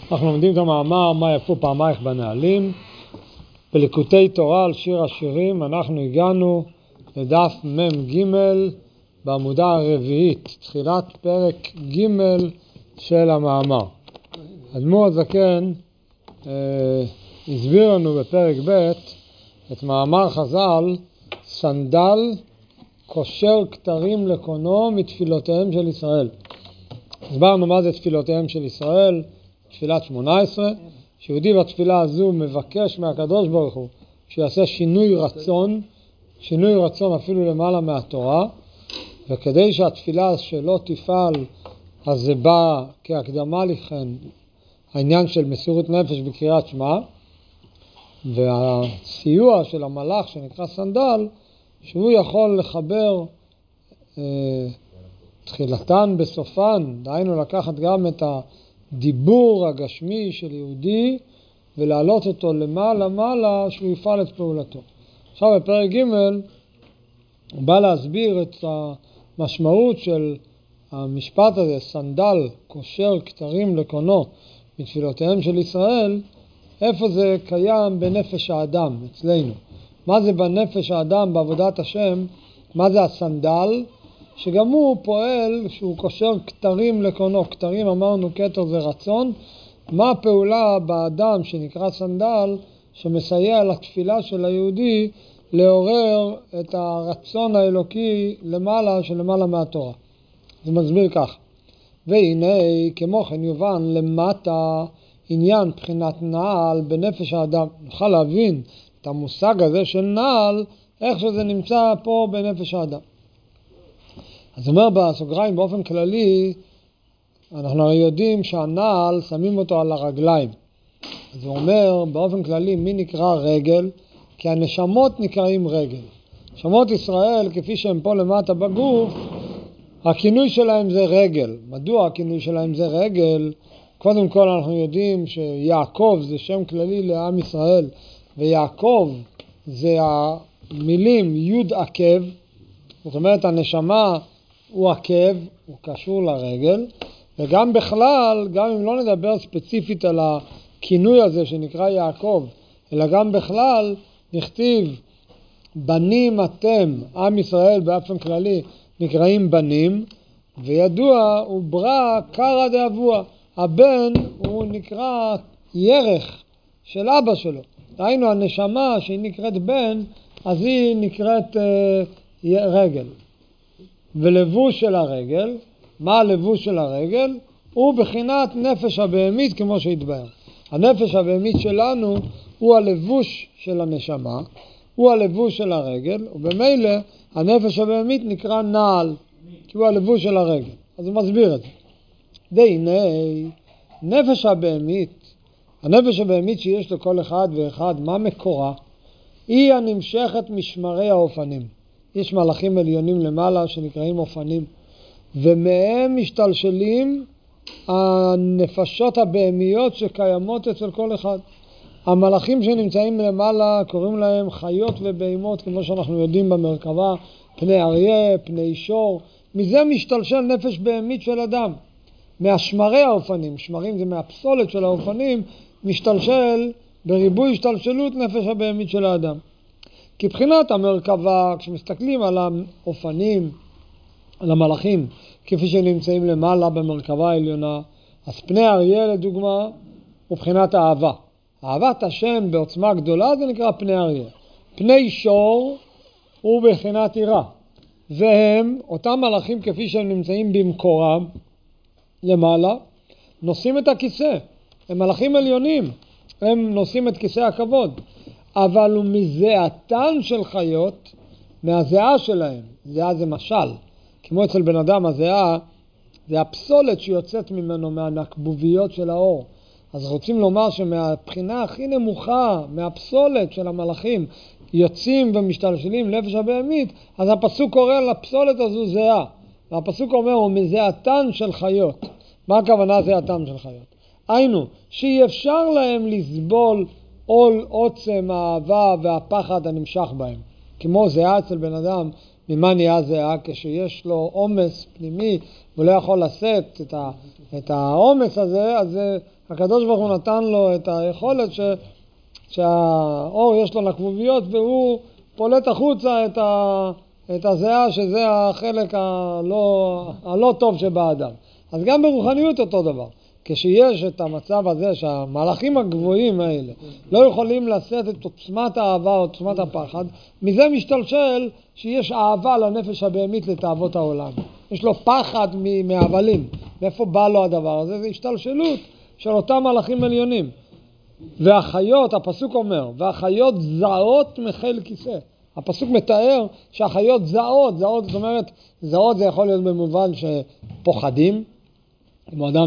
אנחנו לומדים את המאמר מה יפו פעמייך בנהלים. בליקוטי תורה על שיר השירים אנחנו הגענו לדף מ"ג בעמודה הרביעית, תחילת פרק ג' של המאמר. אדמו"ר הזקן הסביר לנו בפרק ב' את מאמר חז"ל, סנדל קושר כתרים לקונו מתפילותיהם של ישראל. הסברנו מה זה תפילותיהם של ישראל, תפילת 18, שיהודי בתפילה הזו מבקש מהקדוש ברוך הוא שיעשה שינוי רצון אפילו למעלה מהתורה, וכדי שהתפילה שלו תפעל, אז זה בא כהקדמה לכן העניין של מסירות נפש בקריאת שמע, והסיוע של המלאך שנקרא סנדל, שהוא יכול לחבר תחילתן בסופן, דהיינו לקחת גם את הדיבור הגשמי של יהודי ולהעלות אותו למעלה שהוא יפעל את פעולתו. עכשיו בפרק ג' הוא בא להסביר את המשמעות של המשפט הזה, סנדל קושר כתרים לקונו מתפילותיהם של ישראל, איפה זה קיים בנפש האדם אצלנו. מה זה בנפש האדם בעבודת השם? מה זה הסנדל? שגם הוא פועל שהוא קושר כתרים לקונו. כתרים אמרנו כתר זה רצון. מה הפעולה באדם שנקרא סנדל שמסייע לתפילה של היהודי לעורר את הרצון האלוקי שלמעלה מהתורה? זה מסביר כך. והנה כמו כן יובן למטה עניין בחינת נעל בנפש האדם. נוכל להבין את המושג הזה של נעל, איך שזה נמצא פה בנפש האדם. אז אומר בסוגריים באופן כללי, אנחנו הרי יודעים שהנעל שמים אותו על הרגליים. אז הוא אומר באופן כללי מי נקרא רגל? כי הנשמות נקראים רגל. נשמות ישראל כפי שהם פה למטה בגוף, הכינוי שלהם זה רגל. מדוע הכינוי שלהם זה רגל? קודם כל אנחנו יודעים שיעקב זה שם כללי לעם ישראל, ויעקב זה המילים י' עקב, זאת אומרת הנשמה הוא עקב, הוא קשור לרגל, וגם בכלל, גם אם לא נדבר ספציפית על הכינוי הזה שנקרא יעקב, אלא גם בכלל נכתיב בנים אתם, עם ישראל באופן כללי נקראים בנים, וידוע הוא ברא קרא דאבוה, הבן הוא נקרא ירך של אבא שלו. דהיינו הנשמה שהיא נקראת בן, אז היא נקראת רגל. ולבוש של הרגל, מה הלבוש של הרגל? הוא בחינת נפש הבהמית כמו שהתבהר. הנפש הבהמית שלנו הוא הלבוש של הנשמה, הוא הלבוש של הרגל, ובמילא הנפש הבהמית נקרא נעל, כי הוא הלבוש של הרגל. אז הוא מסביר את זה. והנה, הנפש הבהמית שיש לכל אחד ואחד, מה מקורה? היא הנמשכת משמרי האופנים. יש מלאכים עליונים למעלה שנקראים אופנים, ומהם משתלשלים הנפשות הבהמיות שקיימות אצל כל אחד. המלאכים שנמצאים למעלה קוראים להם חיות ובהמות, כמו שאנחנו יודעים במרכבה, פני אריה, פני שור. מזה משתלשל נפש בהמית של אדם. מהשמרי האופנים, שמרים זה מהפסולת של האופנים, משתלשל בריבוי השתלשלות נפש הבהמית של האדם. כי בחינת המרכבה, כשמסתכלים על האופנים, על המלאכים, כפי שנמצאים למעלה במרכבה העליונה, אז פני אריה לדוגמה הוא בחינת האהבה. אהבת השם בעוצמה גדולה זה נקרא פני אריה. פני שור הוא בחינת יראה. והם, אותם מלאכים כפי שהם נמצאים במקורם למעלה, נושאים את הכיסא. הם מלאכים עליונים, הם נושאים את כיסא הכבוד. אבל הוא מזעתן של חיות, מהזיעה שלהם. זיעה זה משל. כמו אצל בן אדם, הזיעה זה הפסולת שיוצאת ממנו מהנקבוביות של האור. אז רוצים לומר שמהבחינה הכי נמוכה, מהפסולת של המלאכים, יוצאים ומשתלשלים נפש הבהמית, אז הפסוק קורא לפסולת הזו זיעה. והפסוק אומר, הוא מזעתן של חיות. מה הכוונה זעתן של חיות? היינו, שאי אפשר להם לסבול עול עוצם האהבה והפחד הנמשך בהם. כמו זיעה אצל בן אדם, ממה נהיה זהה? כשיש לו עומס פנימי, והוא לא יכול לשאת את העומס הזה, אז הקדוש ברוך הוא נתן לו את היכולת שהאור יש לו נקבוביות, והוא פולט החוצה את הזהה, שזה החלק הלא טוב שבאדם. אז גם ברוחניות אותו דבר. כשיש את המצב הזה שהמלאכים הגבוהים האלה לא יכולים לשאת את עוצמת האהבה או עוצמת הפחד, מזה משתלשל שיש אהבה לנפש הבהמית לתאוות העולם. יש לו פחד מהבלים. מאיפה בא לו הדבר הזה? זה השתלשלות של אותם מלאכים עליונים. והחיות, הפסוק אומר, והחיות זעות מחיל כיסא. הפסוק מתאר שהחיות זעות, זאת אומרת, זעות זה יכול להיות במובן שפוחדים, כמו אדם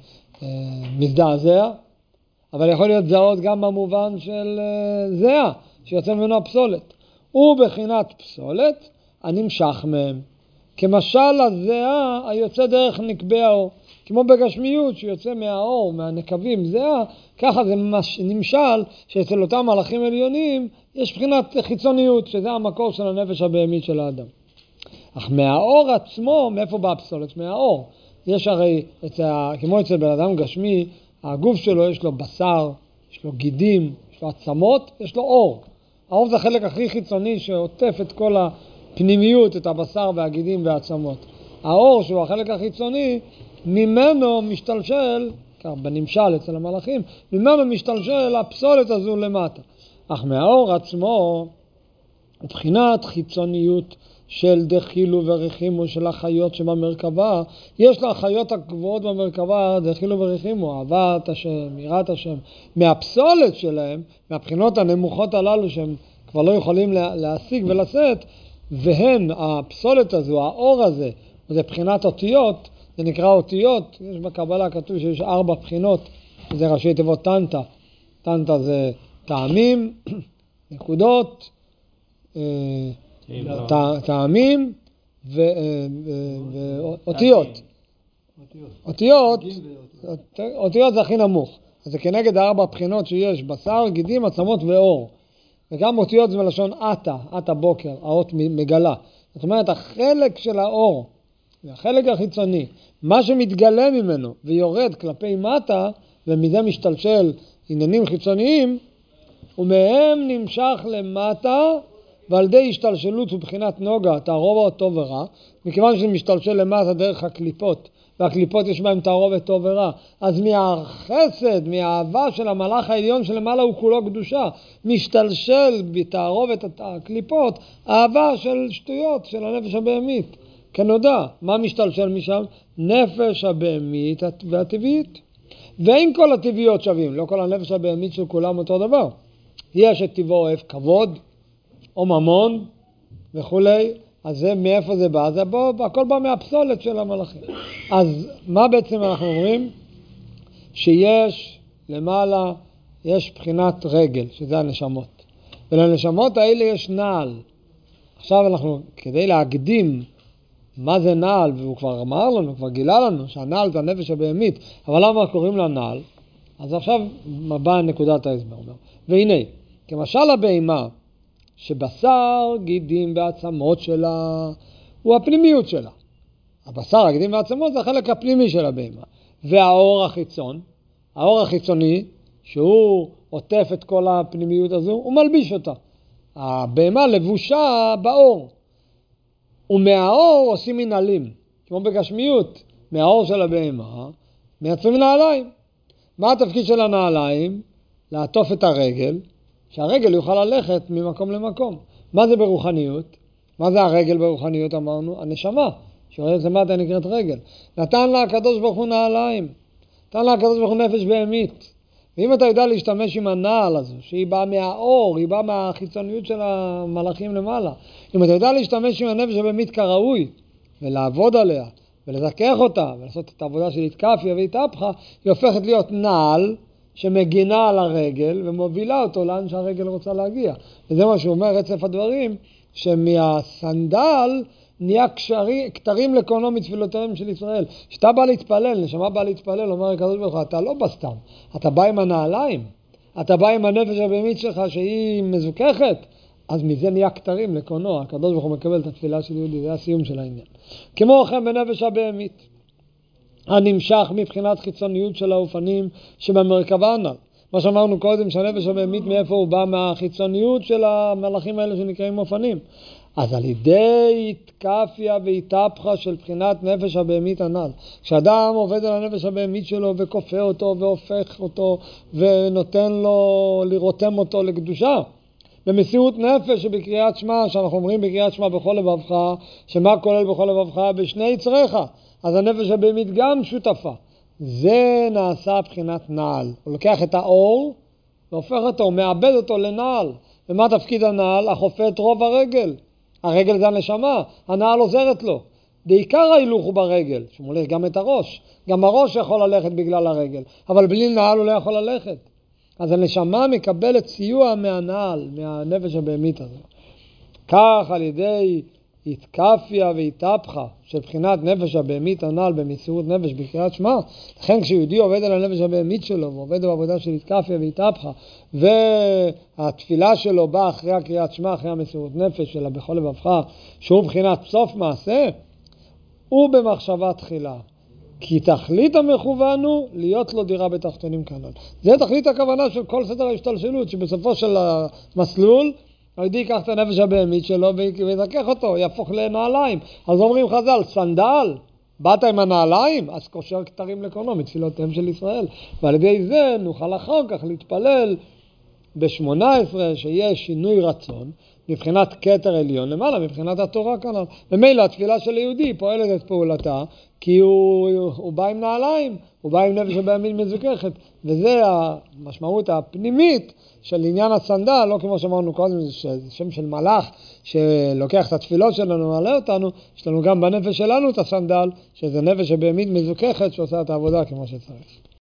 שמזדעזע, אבל יכול להיות זעות גם במובן של זהה, שיוצא ממנו הפסולת. ובחינת פסולת, הנמשך מהם. כמשל הזהה היוצא דרך נקבי האור. כמו בגשמיות שיוצא מהאור, מהנקבים זהה, ככה זה נמשל שאצל אותם מלאכים עליונים יש בחינת חיצוניות, שזה המקור של הנפש הבהמית של האדם. אך מהאור עצמו, מאיפה בא הפסולת? מהאור. יש הרי, כמו אצל בן אדם גשמי, הגוף שלו יש לו בשר, יש לו גידים, יש לו עצמות, יש לו אור. האור זה החלק הכי חיצוני שעוטף את כל הפנימיות, את הבשר והגידים והעצמות. האור שהוא החלק החיצוני, ממנו משתלשל, כך בנמשל אצל המלאכים, ממנו משתלשל הפסולת הזו למטה. אך מהאור עצמו, מבחינת חיצוניות של דחילו ורחימו של החיות שבמרכבה, יש לה החיות הגבוהות במרכבה, דחילו ורחימו, אהבת השם, יראת השם, מהפסולת שלהם, מהבחינות הנמוכות הללו שהם כבר לא יכולים להשיג ולשאת, והן הפסולת הזו, האור הזה, זה בחינת אותיות, זה נקרא אותיות, יש בקבלה כתוב שיש 4 בחינות, זה ראשי תיבות טנטה. טנטה זה טעמים, נקודות, טעמים ואותיות. אותיות זה הכי נמוך. אז זה כנגד 4 בחינות שיש, בשר, גידים, עצמות ואור. וגם אותיות זה מלשון עתה בוקר, האות מגלה. זאת אומרת, החלק של האור, החלק החיצוני, מה שמתגלה ממנו ויורד כלפי מטה, ומזה משתלשל עניינים חיצוניים, ומהם נמשך למטה, ועל די השתלשלות ובחינת נוגה, תערובת טוב ורע, מכיוון שזה משתלשל למטה דרך הקליפות, והקליפות יש בהם תערובת טוב ורע, אז מהחסד, מהאהבה של המלאך העליון שלמעלה הוא כולו קדושה, משתלשל בתערובת הקליפות, אהבה של שטויות, של הנפש הבהמית. כנודע, מה משתלשל משם? נפש הבהמית והטבעית. ואין כל הטבעיות שווים, לא כל הנפש הבהמית של כולם אותו דבר. יש את טבעו אוהב כבוד, או ממון וכולי, אז זה מאיפה זה בא? זה בא, הכל בא מהפסולת של המלאכים. אז מה בעצם אנחנו אומרים? שיש למעלה, יש בחינת רגל, שזה הנשמות. ולנשמות האלה יש נעל. עכשיו אנחנו, כדי להקדים מה זה נעל, והוא כבר אמר לנו, כבר גילה לנו, שהנעל זה הנפש הבהמית, אבל למה קוראים לה נעל? אז עכשיו באה נקודת ההסבר. והנה, כמשל הבהמה, שבשר, גידים ועצמות שלה, הוא הפנימיות שלה. הבשר, הגידים והעצמות זה החלק הפנימי של הבהמה. והאור החיצון, האור החיצוני, שהוא עוטף את כל הפנימיות הזו, הוא מלביש אותה. הבהמה לבושה באור. ומהאור עושים מנהלים, כמו בגשמיות, מהאור של הבהמה, מייצרים נעליים. מה התפקיד של הנעליים? לעטוף את הרגל, שהרגל יוכל ללכת ממקום למקום. מה זה ברוחניות? מה זה הרגל ברוחניות אמרנו? הנשמה, שיורדת למטה נקראת רגל. נתן לה הקדוש ברוך הוא נעליים, נתן לה הקדוש ברוך הוא נפש בהמית. ואם אתה יודע להשתמש עם הנעל הזו, שהיא באה מהאור, היא באה מהחיצוניות של המלאכים למעלה, אם אתה יודע להשתמש עם הנפש הבהמית כראוי, ולעבוד עליה, ולזכח אותה, ולעשות את העבודה של התקפיה והתהפכה, היא הופכת להיות נעל שמגינה על הרגל, ומובילה אותו לאן שהרגל רוצה להגיע. וזה מה שהוא אומר, רצף הדברים, שמהסנדל נהיה כתרים לקונו מתפילותיהם של ישראל. כשאתה בא להתפלל, נשמה בא להתפלל, אומר הקדוש ברוך הוא, אתה לא בא סתם, אתה בא עם הנעליים, אתה בא עם הנפש הבהמית שלך שהיא מזוכחת, אז מזה נהיה כתרים לקונו, הקדוש ברוך הוא מקבל את התפילה של יהודי, זה הסיום של העניין. כמו כן בנפש הבהמית, הנמשך מבחינת חיצוניות של האופנים שבמרכבה הנ"ל. מה שאמרנו קודם, שהנפש הבהמית מאיפה הוא בא? מהחיצוניות של המלאכים האלה שנקראים אופנים. אז על ידי התקפיה והתהפכה של בחינת נפש הבהמית הנ"ל. כשאדם עובד על הנפש הבהמית שלו וכופה אותו והופך אותו ונותן לו, לרותם אותו לקדושה, במסירות נפש שבקריאת שמע, שאנחנו אומרים בקריאת שמע בכל לבבך, שמה כולל בכל לבבך? בשני יצריך. אז הנפש הבהמית גם שותפה. זה נעשה בחינת נעל. הוא לוקח את האור והופך אותו, הוא מאבד אותו לנעל. ומה תפקיד הנעל? החופה את רוב הרגל. הרגל זה הנשמה, הנעל עוזרת לו. בעיקר ההילוך הוא ברגל, שמוליך גם את הראש. גם הראש יכול ללכת בגלל הרגל, אבל בלי נעל הוא לא יכול ללכת. אז הנשמה מקבלת סיוע מהנעל, מהנפש הבהמית הזה. כך על ידי התקפיה והתהפכה של בחינת נפש הבהמית הנ"ל במסירות נפש בקריאת שמע, לכן כשיהודי עובד על הנפש הבהמית שלו ועובד בעבודה של התקפיה והתהפכה, והתפילה שלו באה אחרי הקריאת שמע, אחרי המסירות נפש שלה בכל לבבך, שהוא בחינת סוף מעשה, הוא במחשבה תחילה. כי תכלית המכוון הוא להיות לו דירה בתחתונים כנ"ל. זה תכלית הכוונה של כל סדר ההשתלשלות, שבסופו של המסלול היהודי ייקח את הנפש הבהמית שלו ויזכך אותו, יהפוך לנעליים. אז אומרים חז"ל, סנדל, באת עם הנעליים? אז קושר כתרים לקונו מתפילותיהם של ישראל. ועל ידי זה נוכל אחר כך להתפלל ב-18 שיש שינוי רצון, מבחינת כתר עליון למעלה, מבחינת התורה כנ"ל. ומילא התפילה של היהודי פועלת את פעולתה, כי הוא בא עם נעליים, הוא בא עם נפש הבהמית מזוככת, וזה המשמעות הפנימית של עניין הסנדל, לא כמו שאמרנו קודם, זה שם של מלאך שלוקח את התפילות שלנו ומעלה אותנו, יש לנו גם בנפש שלנו את הסנדל, שזה נפש הבהמית מזוככת שעושה את העבודה כמו שצריך.